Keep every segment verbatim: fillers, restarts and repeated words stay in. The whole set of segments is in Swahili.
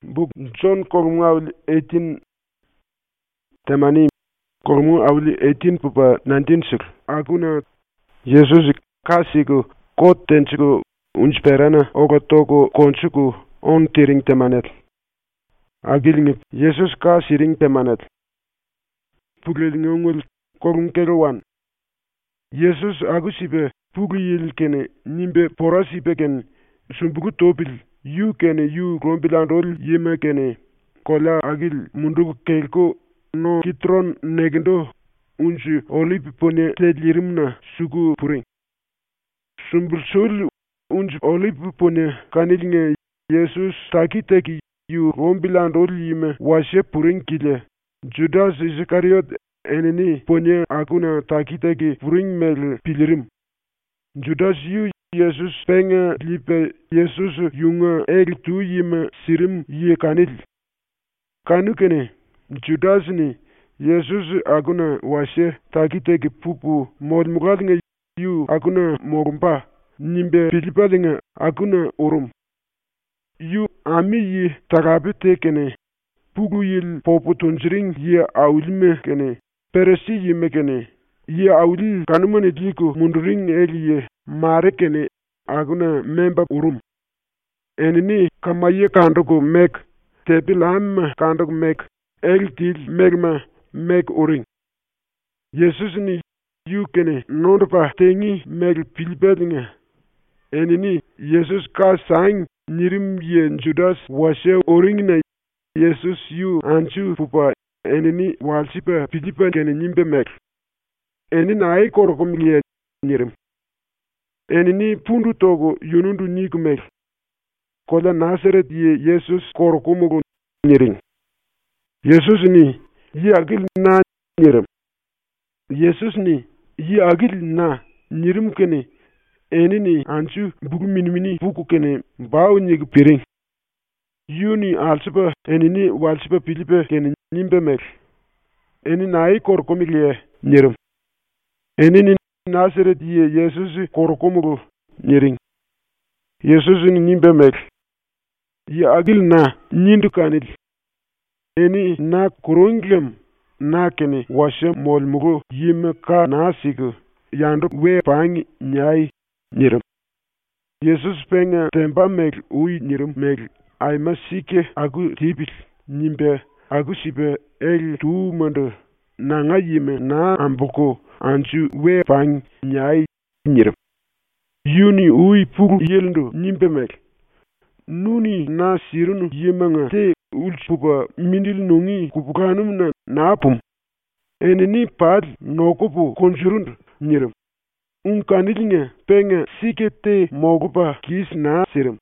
Book John Kormu awli eighteen themanini Kormu awli eighteen pupa nineteen sik akuna Jesus kasiku kotensiku unsperana okotoko konsiku on tiring temanet agilingi Jesus kasiring temanet puglingungul korunkeruan Jesus agusibe pugiyil kene nimbe porasibe ken sumbugu topil yu kene yu rombilandol yema kene kola agil mundu kelko no kitron negendo unji olip pone tedlirimna sugu puring sumbulsul unji olip pone kanilnge Jesus takiteki yu rombilandol yema washe puring kile Judas Iscariot eneni pone akuna takiteki puring mel pilirim Judas yu Jesus penga lipe Jesus yunga el tu yima sirim ye kanil kanu kene Judas ni Jesus aguna washe takiteki pupu modmugalnga yu aguna morumpa nimbe pilipalinga aguna urum yu ami yi takapite kene pugu yil popu tunjiring ye awilme kene peresi yime kene ye awil kanumane liko munduring eliye mare kene aguna memba urum enini kamaye kandoku mek tepilam kandoku mek eltil megma meg uring Jesus ni yu kene nondpa tengi meg pilpelinga enini Jesus ka sang nirim ye Judas washe uring na Jesus yu anchu pupa enini walsipa pilipa kene nimbe mek enina ay korkom ye nirim enini pundu togo yunundu nikumek kola Nazaret ye Jesus korokumugo niring Jesus ni yi agil na nirim Jesus ni yi agil na nirim kene enini anchu bugu minimini buku kene bawo nyig piring yuni alsipa enini walsipa pilipe kene nimbe mek enina ay korokomige nirim enini Nazaret ye Jesus korokumugo niring Jesus ni nimbe mek ye agil na nyindu kanil eni na kuronglem na kene washe molmugo yime ka nasigo yandu we pangi nyai nirim Jesus penga temba mek ui nirim mek ayma sike agu tibil nimbe agu sibe el tu mando nanga yime na ambuko anchu we pang nyai nirim yuni ui pugu yelndo nimbe mek nuni na sirunu yemanga te ulchuba mindil nungi kubukanum na napum eneni pad nokupu konjurund nirim unkanilnge penga sikete mogupa kis na sirim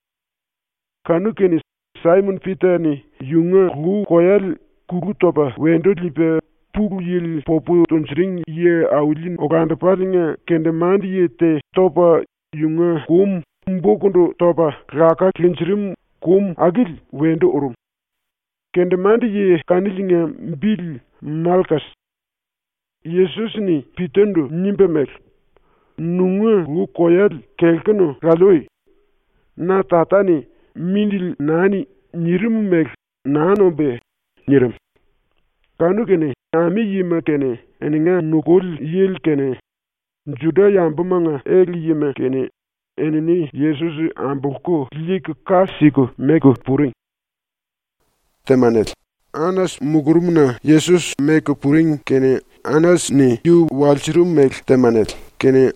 kanu keni Simon Peter ni yunga gu koyal kugu topa wendo lipe pugu yil popu tonjring ye awilin oganda palinga kende mandi ye te topa yunga kum mbokundo topa raka klinchirim kum agil wendo urum kende mandi ye kanilinga mbil malkas Jesus ni pitendo nimbe mek nunga gu koyal kelkano galoi na tatani mindil nani nirim mek nano be nirim kanu kene ami yima kene eninga nukul yil kene Juda yambumanga eli yima kene enini Jesus ambuko lik kasiko meko puring temanet Anas mugurumna Jesus meko puring kene Anas ni yu walchirum mek temanet kene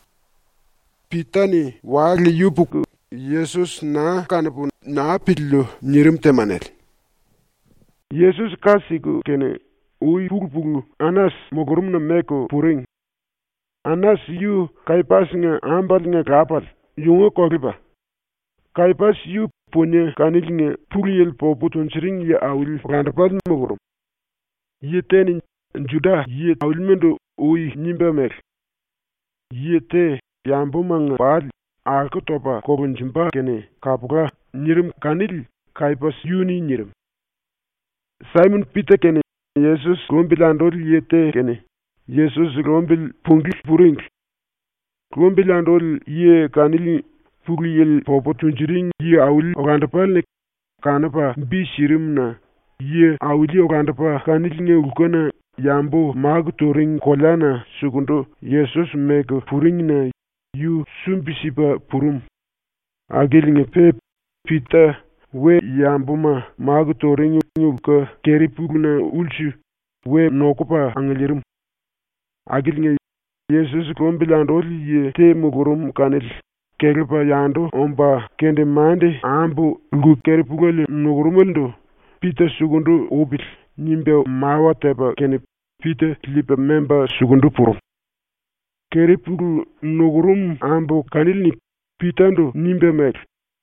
pitani wali yupuku Jesus na kanapu na pillo nirim temanet Jesus kasiko kene ui pugu Anas mugurumna meko puring Anas yu kaipasinga ambalnga kapal yunga koriba kaipas yu ponye kanilnga pugiyel popu tonsiring ye awil randapal mugurum ye teni Juda ye awilmendo ui nimbe mek ye te yambumanga pal alko topa kogunjimba kene kapuka nirim kanil kaipas yuni nirim Simon Peter kene Jesus rombilandol ye te kene Jesus rombil pungil puring rombilandol ye kanil pugiyel popo tunjiring ye awil ogandapal kanapa bi shirim na ye awili ogandapa kanilnge ukona yambo magu toring kolana sukundo Yesus mega puring na yu sumbisipa purum agilinge pe pita we yambuma magu toring uka keripugna ulchu we nokupa angelirum agilinge Yesus kombilandoli ye te mugurum kanil keripa yando omba kende mande ambu lu keripugale nugurumeldo pita sugundu ubil nimbe mawa teba kene pita lipe memba sugundu purum keripugu nugurum ambu kanilni pitando nimbe mek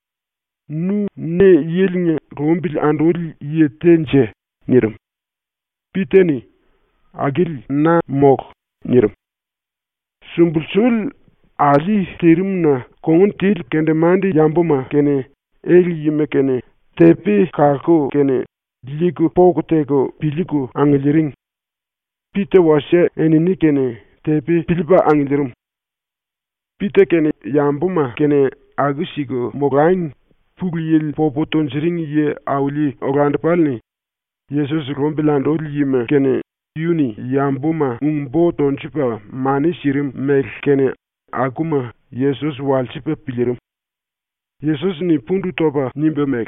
nu ne yelinge rombil andoli ye tenje nirum piteni agil na mok nirum sumbulsul ali terim na kongun til kende mandi yambuma kene eli yime kene tepi kako kene liku pokoteko piliku angeliring pite washe enini kene tepi pilipa angelirum pite kene yambuma kene agusiko mogain pugliyel popotonsiring ye awli ogandapalni Yesus rombilando yime kene yuni yambuma umbo tonchipa mani shirim mel kene aguma Yesus walchipa pilirum Yesus ni pundu toba nimbe mek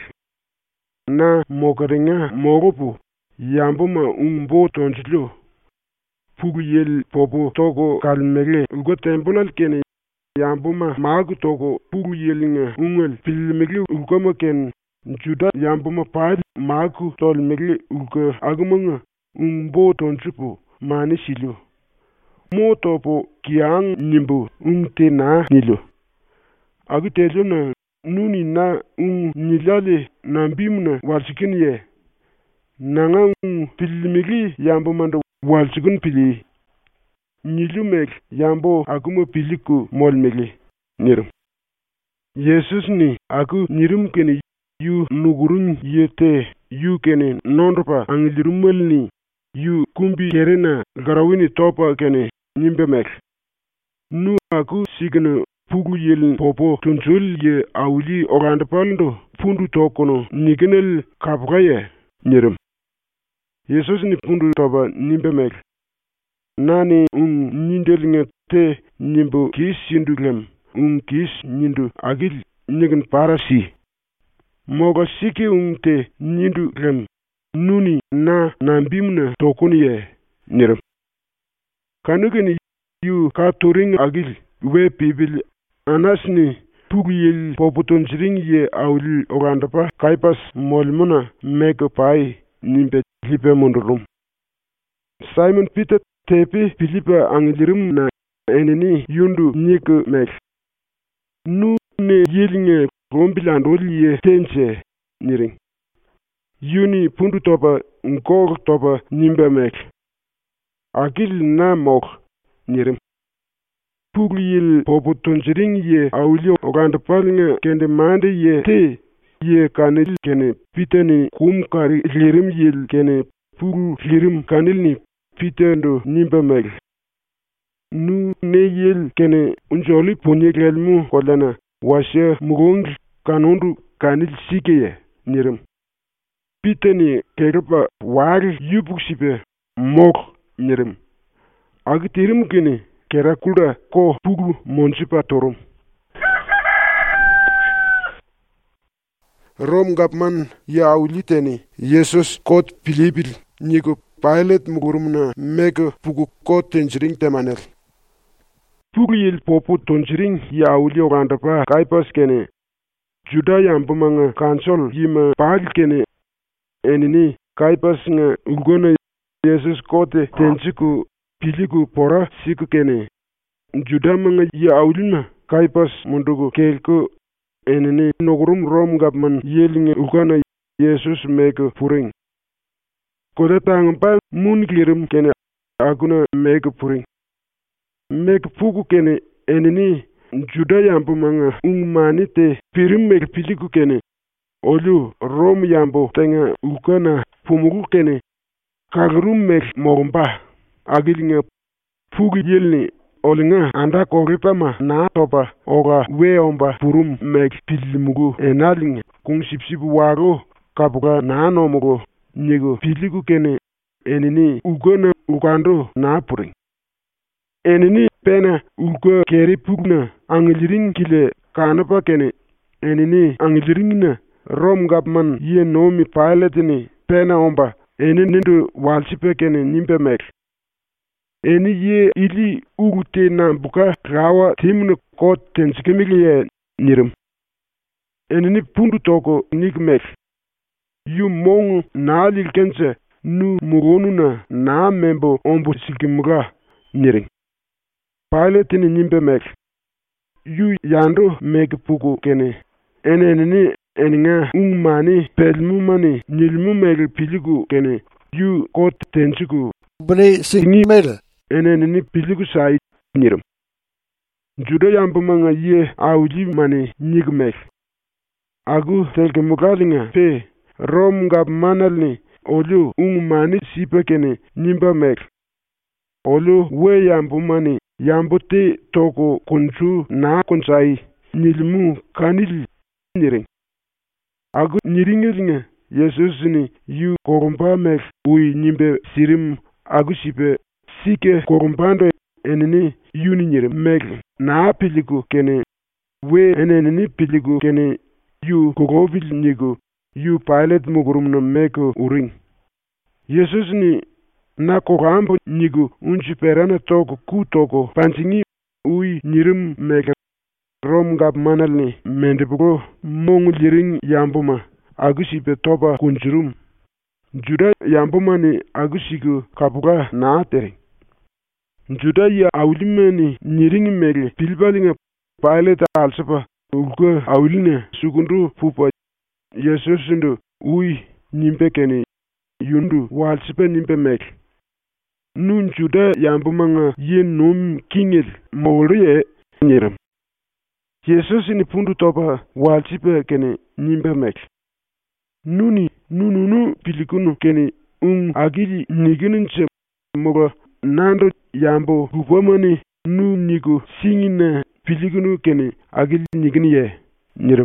na mokaringa mogopu yambuma umbo tonchilo pugu yel popo toko kalmele ugo temponal kene yambuma magu toko pugu yelinga ungel pilmele ugo maken juda yambuma pali magu tolmele ugo agumanga umbo tonchipo mani shilo mo topo kiang nimbu umte na nilo agutelo na nuni na un nilale na bimna walsikin ye nanga un pilmili yambo mando walsikin pili nilumek yambo akumo piliku molmeli nirum Yesus ni aku nirum kene yu nugurun yete yu kene nondropa angilirumelni yu kumbi kerena garawini topa kene nimbe mek nu aku signa pugu yel popo tunsul ye awli ogandapalndo pundu tokono nigenel kapgaye nirum Yesus ni pundu toba nimbe mek nani un nindelnge te nimbo kis sinduglem un kis nindu agil nigen parasi moga siki un te ninduglem nuni na nambimna tokoni ye nirum kanugeni yu ka toring agil we pibil anasni pugiyel popotonsiring ye awli ogandapa kaipas molmuna mega pai nimbe lipe mondorum Simon Peter tepi pilipa angilirum na eneni yundu niku mek nu ne yelinge rombilandoli ye tenche niring yuni pundu topa ngor topa nimbe mek agil na mok nirim pugliyel popotonsiring ye awli ogandapalnge kende mande ye te ye kanil kene piteni kum kari lirim yel kene puglu lirim kanilni pitendo nimbe mek nu ne yel kene unjoli ponyegelmu kolana washe mugong kanundu kanil sikeye nirim piteni kegepa wari yubuksipe mok nirim agitirim kene kerakuda ko puglu monsipa torum Rom gapman ya awliteni Yesus kot pilipil niku pilot mugurumna mega pugu kot tensiring temanel pugu yil popo tonsiring ya awli ogandapa kaipas kene juda yambumanga kansol yima pal kene enini kaipas nga ugona Yesus kote tensiku piliku pora siku kene juda manga ya awlina kaipas mundugu kelko enini nogurum rom gapman yelinge ugana Yesus mega puring koda tangpa mun klirim kene aguna mega puring mega pugu kene enini juda yambo manga ungmani te pirim mega piliku kene olu rom yambo tenga ugana pumugu kene kagrum meg mogumba agilinge pugu yelni olinga anda koripama na topa oga we omba purum meg pilimugu enalinge kung sipsipu waro kapuka na nomugo nyego piliku kene enini ugona ugando na puring. Enini pena uga keri pugna angiliring kile kanapa kene enini angiliring na Rom gapman ye nomi pilotini pena omba eni nindu walsipe kene nimbe mek. Eni ye ili ugute na buka rawa timne kot tensikemili ye nirim. Enini pundu toko nikmek. Yu mongu na lilkense nu mugonu na na membo ombu sikimuga niring. Pilotini nimbe mek. Yu yando mek puku kene. Ene enini eninga ungmani pelmumani nilmu mek piliku kene. Yu kot tensiku. Bune singi mele. Ene enini piliku sai nirim. Juda yambumanga ye awji mani nikmek. Agu telkemugalinga pe Rom gap manalni olu ungmani sipe kene nimba mek. Olu we yambumani yambote toko kunchu na kunsai nilmu kanil niring. Agu niringelinga Yesusini yu korumpa mek ui nimbe sirim agu sipe sike korumpando enini yuni nirim mek na piliku kene we eneni piliku kene yu kogovil nigo yu pilot mugurum na meko uring. Yesusini na kogambo nigo unchi perana toko ku toko pansingi ui nirim meka Rom gap manalni mendebugo mongu liring yambuma agusipe topa kunjurum. Juda yambuma ni agusiku kapuga na tering. Juda ya awlimeni niring mele pilbalinga pilot alsapa uga awline sukundu pupa Yesusindu ui nimbe kene yundu walsipe nimbe mek. Nun Juda yambumanga ye nom kingel moriye nirim. Yesusini pundu topa walsipe kene nimbe mek. Nuni nununu pilikunu kene un agili niginunche moga nando yambo hupamani nu nigo singina pilikunu kene agili nigini ye nirim.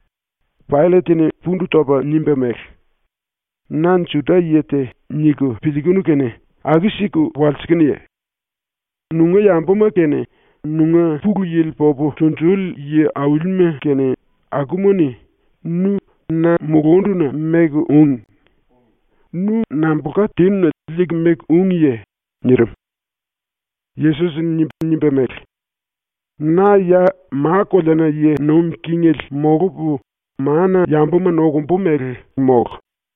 Pilotini pundu topa nimbe mek. Nan Juda yete nigo pilikunu kene agisiku walsikini ye. Nunga yambuma kene nunga pugu yil popo tuntul ye awilme kene agumoni nu na mugondu na meg un. Nu nambuka tin na lig meg un ye nirim. Yesus nimbe mek. Na ya maakolana ye nom kingel mogupu maana yambuma nogumpu meg mog.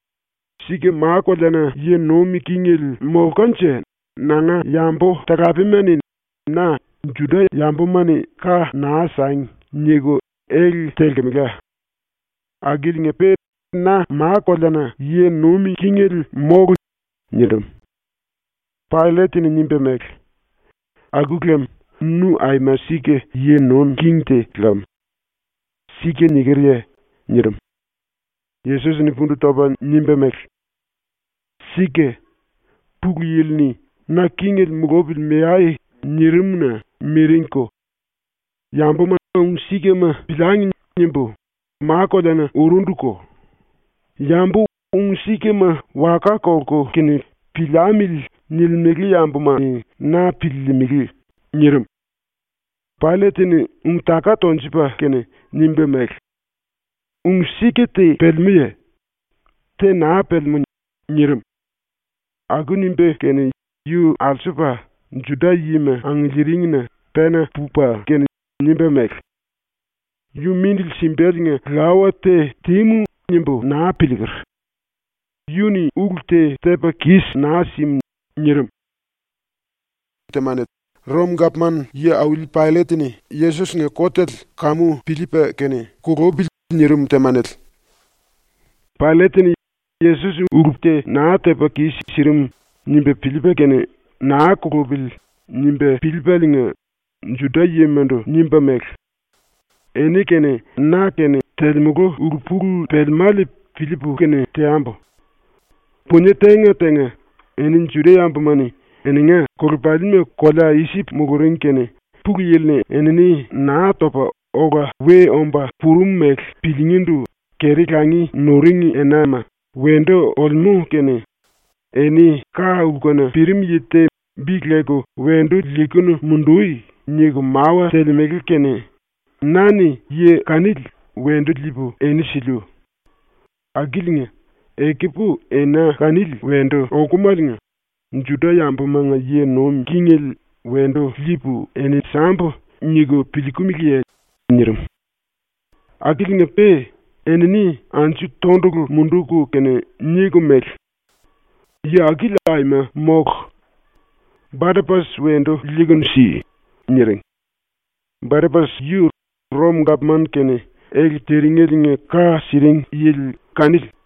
Sige maakolana ye nomi kingel moganche nanga yambo takapimeni na Juda yambumani ka na sang nyego el telkemiga. Agil ngepe na maakolana ye nomi kingel mogu nirim. Pilotini nimbe mek. Aguglem nu aima sike ye non kingte lam. Sike nigerye nirim. Yesus ni pundu toba nimbe mek. Sike pugu yilni na kingel mugobil meai nirimna mirinko. Yambuma un sike ma bilangi nimbo. Maakolana urunduko. Yambu un sike ma waka koko kene pilamil nilmegi yambuma na pilimegi nirim. Pilotini un taka tonsipa kene nimbe mek. Un sike te pelmiye te na pelmu nirim. Agu nimbe kene yu alsipa Juda yime angiliringna pena pupa kene nimbe mek. Yu mindil simbelinga lawa te timu nimbo na piligr. Yuni ugulte tepa kis na sim nirim. Temanet Rom gapman ye awil pilotini Yesus ne kotel kamu Filipe kene kurobil nirim temanet. Pilotini Yesus ugulte na tepa kis sirim nimbe Filipe kene na kurobil nimbe Filipelinga Juda yemendo nimbe mek. Eni kene na kene telmugo urupuru pelmali Filipu kene teambo. Punye tenga tenga enin Juda yambumani eninga korbalime kola isip mugurin kene pugu yilne enini na topa oga we omba purum mek pilingindu keri langi noringi enama wendo olmu kene eni ka ukona pirim yitte biglego wendo likunu mundui nyigu mawa telemegil kene nani ye kanil wendo libu eni silu agilinga ekipu ena kanil wendo okumalinga njuda yambu manga ye nom kingel wendo libu eni sambo nyigu pilikumilie nyirum agilinga pe enini anchu tondugu mundugu kene nyigu mel ya agilaima mok Barnabas wendo ligun si nyiring Barnabas yu rom gapman kene el teringelinge ka siring yil kanil